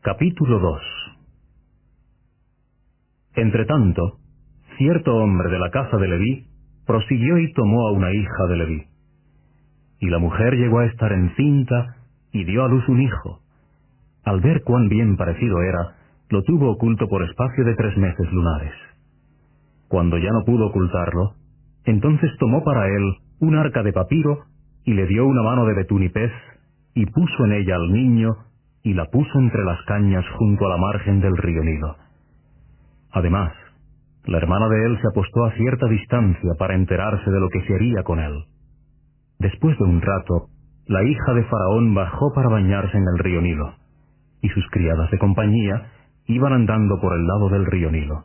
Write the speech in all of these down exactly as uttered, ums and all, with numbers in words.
Capítulo dos. Entretanto, cierto hombre de la casa de Leví prosiguió y tomó a una hija de Leví. Y la mujer llegó a estar encinta y dio a luz un hijo. Al ver cuán bien parecido era, lo tuvo oculto por espacio de tres meses lunares. Cuando ya no pudo ocultarlo, entonces tomó para él un arca de papiro y le dio una mano de betún y pez, y puso en ella al niño y la puso entre las cañas junto a la margen del río Nilo. Además, la hermana de él se apostó a cierta distancia para enterarse de lo que se haría con él. Después de un rato, la hija de Faraón bajó para bañarse en el río Nilo, y sus criadas de compañía iban andando por el lado del río Nilo.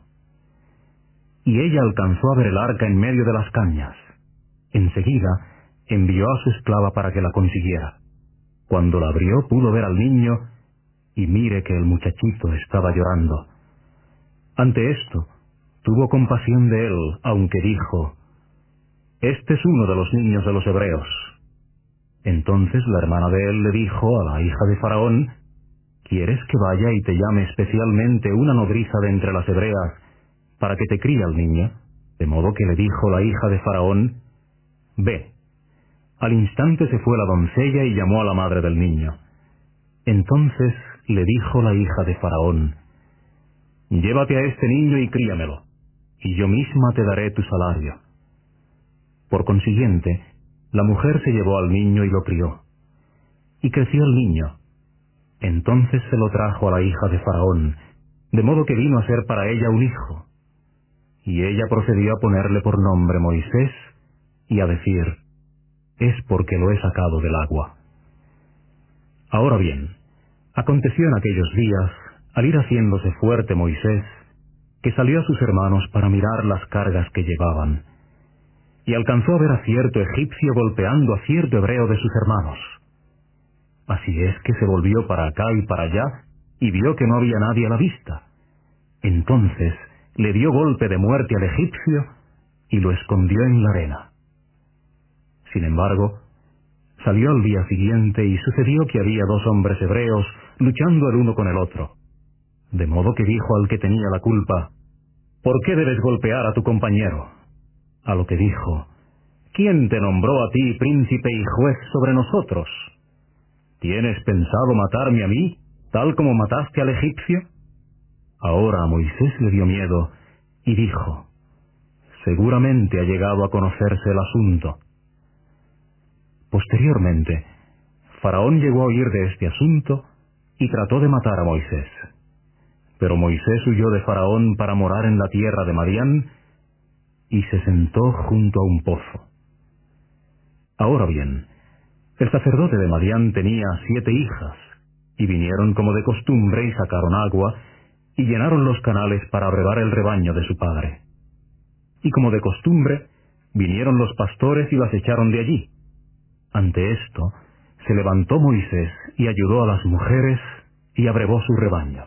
Y ella alcanzó a ver el arca en medio de las cañas. Enseguida envió a su esclava para que la consiguiera. Cuando la abrió pudo ver al niño, y mire que el muchachito estaba llorando. Ante esto, tuvo compasión de él, aunque dijo: «Este es uno de los niños de los hebreos». Entonces la hermana de él le dijo a la hija de Faraón: «¿Quieres que vaya y te llame especialmente una nodriza de entre las hebreas para que te críe al niño?» De modo que le dijo la hija de Faraón: «Ve». Al instante se fue la doncella y llamó a la madre del niño. Entonces le dijo la hija de Faraón: «Llévate a este niño y críamelo, y yo misma te daré tu salario». Por consiguiente, la mujer se llevó al niño y lo crió. Y creció el niño. Entonces se lo trajo a la hija de Faraón, de modo que vino a ser para ella un hijo. Y ella procedió a ponerle por nombre Moisés, y a decir: «Es porque lo he sacado del agua». Ahora bien, aconteció en aquellos días, al ir haciéndose fuerte Moisés, que salió a sus hermanos para mirar las cargas que llevaban, y alcanzó a ver a cierto egipcio golpeando a cierto hebreo de sus hermanos. Así es que se volvió para acá y para allá, y vio que no había nadie a la vista. Entonces le dio golpe de muerte al egipcio, y lo escondió en la arena. Sin embargo, salió al día siguiente y sucedió que había dos hombres hebreos luchando el uno con el otro. De modo que dijo al que tenía la culpa: «¿Por qué debes golpear a tu compañero?». A lo que dijo: «¿Quién te nombró a ti príncipe y juez sobre nosotros? ¿Tienes pensado matarme a mí, tal como mataste al egipcio?». Ahora a Moisés le dio miedo y dijo: «Seguramente ha llegado a conocerse el asunto». Posteriormente, Faraón llegó a oír de este asunto y trató de matar a Moisés. Pero Moisés huyó de Faraón para morar en la tierra de Madián y se sentó junto a un pozo. Ahora bien, el sacerdote de Madián tenía siete hijas, y vinieron como de costumbre y sacaron agua, y llenaron los canales para abrevar el rebaño de su padre. Y como de costumbre, vinieron los pastores y las echaron de allí. Ante esto, se levantó Moisés y ayudó a las mujeres y abrevó su rebaño.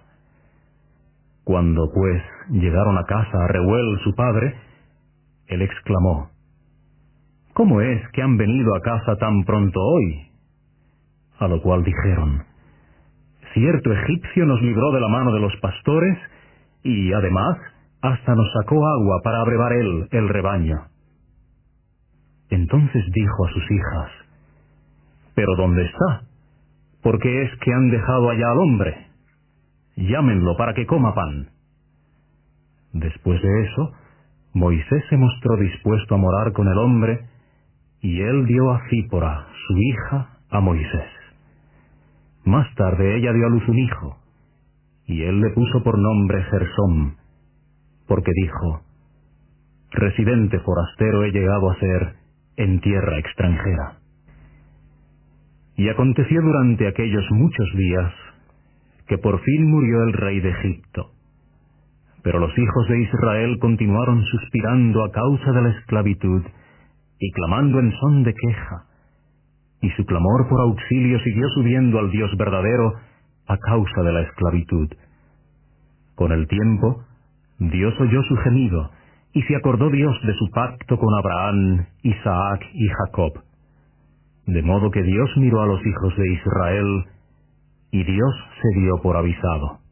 Cuando, pues, llegaron a casa a Reuel su padre, él exclamó: «¿Cómo es que han venido a casa tan pronto hoy?». A lo cual dijeron: «Cierto egipcio nos libró de la mano de los pastores, y, además, hasta nos sacó agua para abrevar él el rebaño». Entonces dijo a sus hijas: «¿Pero dónde está? ¿Por qué es que han dejado allá al hombre? Llámenlo para que coma pan». Después de eso, Moisés se mostró dispuesto a morar con el hombre, y él dio a Zípora, su hija, a Moisés. Más tarde ella dio a luz un hijo, y él le puso por nombre Gersóm, porque dijo: «Residente forastero he llegado a ser en tierra extranjera». Y aconteció durante aquellos muchos días que por fin murió el rey de Egipto. Pero los hijos de Israel continuaron suspirando a causa de la esclavitud y clamando en son de queja, y su clamor por auxilio siguió subiendo al Dios verdadero a causa de la esclavitud. Con el tiempo, Dios oyó su gemido, y se acordó Dios de su pacto con Abraham, Isaac y Jacob. De modo que Dios miró a los hijos de Israel, y Dios se dio por avisado.